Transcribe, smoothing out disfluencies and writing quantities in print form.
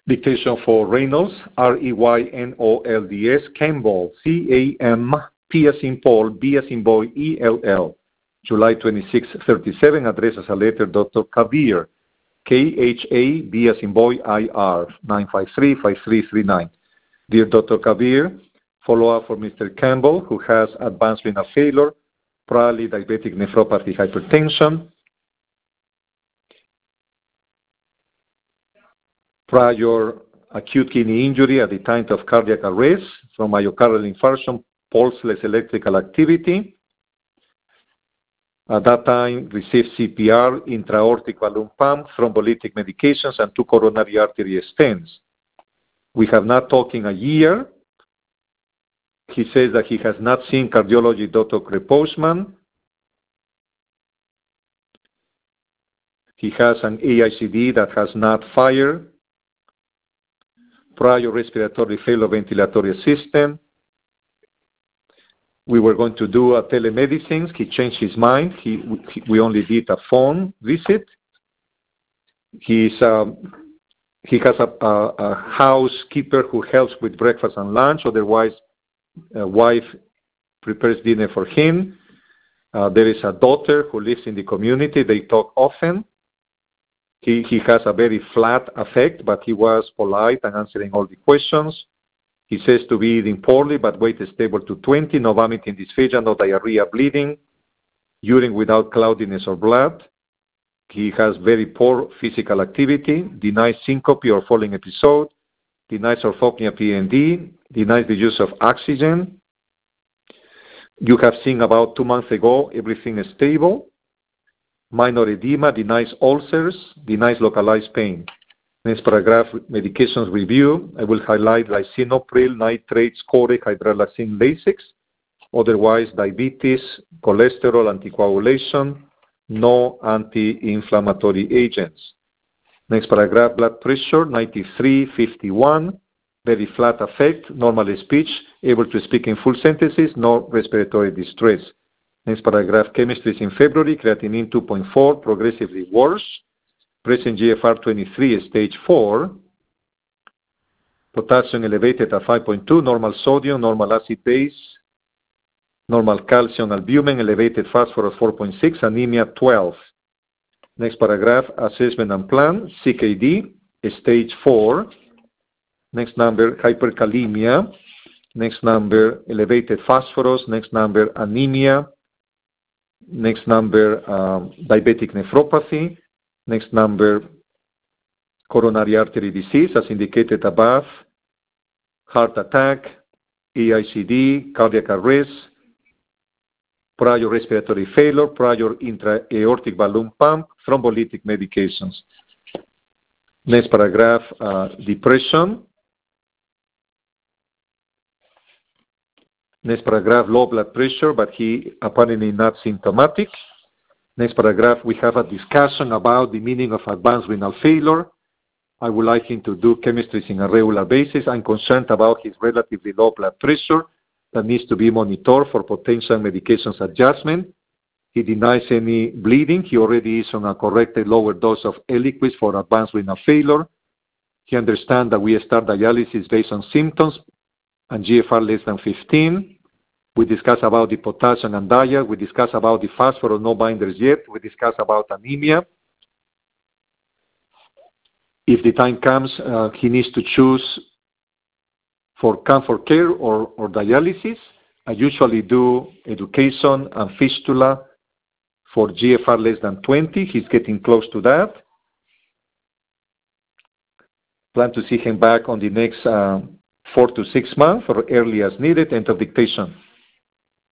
Dictation for Reynolds, Reynolds, Campbell, C-A-M-P as in Paul, B as in boy, E-L-L, July 26, 37, address as a letter, Dr. Khabir, K-H-A-B as in boy, I-R, 953-5339. Dear Dr. Khabir, follow-up for Mr. Campbell, who has advanced renal failure, probably diabetic nephropathy, hypertension, prior acute kidney injury at the time of cardiac arrest from myocardial infarction, pulseless electrical activity. At that time, received CPR, intra-aortic balloon pump, thrombolytic medications, and 2 coronary artery stents. We have not talked in a year. He says that he has not seen cardiology Dr. Postman. He has an AICD that has not fired. Prior respiratory failure, ventilatory assistant. We were going to do a telemedicine. He changed his mind. We only did a phone visit. He has a housekeeper who helps with breakfast and lunch. Otherwise, a wife prepares dinner for him. There is a daughter who lives in the community. They talk often. He has a very flat affect, but he was polite and answering all the questions. He says to be eating poorly, but weight is stable to 20, no vomiting, dysphagia, no diarrhea, bleeding, urine without cloudiness or blood. He has very poor physical activity, denies syncope or falling episode, denies orthopnea PND, denies the use of oxygen. You have seen about 2 months ago, everything is stable. Minor edema, denies ulcers, denies localized pain. Next paragraph, medications review. I will highlight lisinopril, nitrates, Coreg, hydralazine, Lasix. Otherwise, diabetes, cholesterol, anticoagulation, no anti-inflammatory agents. Next paragraph, blood pressure, 93/51, very flat affect, normal speech, able to speak in full sentences, no respiratory distress. Next paragraph, chemistry is in February, creatinine 2.4, progressively worse. Present GFR 23, stage 4. Potassium elevated at 5.2, normal sodium, normal acid base, normal calcium, albumin, elevated phosphorus 4.6, anemia 12. Next paragraph, assessment and plan, CKD, stage 4. Next number, hyperkalemia. Next number, elevated phosphorus. Next number, anemia. Next number, diabetic nephropathy. Next number, coronary artery disease, as indicated above, heart attack, AICD, cardiac arrest, prior respiratory failure, prior intra-aortic balloon pump, thrombolytic medications. Next paragraph, depression. Next paragraph, low blood pressure, but he apparently not symptomatic. Next paragraph, we have a discussion about the meaning of advanced renal failure. I would like him to do chemistries on a regular basis. I'm concerned about his relatively low blood pressure that needs to be monitored for potential medications adjustment. He denies any bleeding. He already is on a corrected lower dose of Eliquis for advanced renal failure. He understands that we start dialysis based on symptoms and GFR less than 15. We discuss about the potassium and diet. We discuss about the phosphorus, no binders yet. We discuss about anemia. If the time comes, he needs to choose for comfort care or dialysis. I usually do education and fistula for GFR less than 20. He's getting close to that. Plan to see him back on the next 4 to 6 months or early as needed. End of dictation.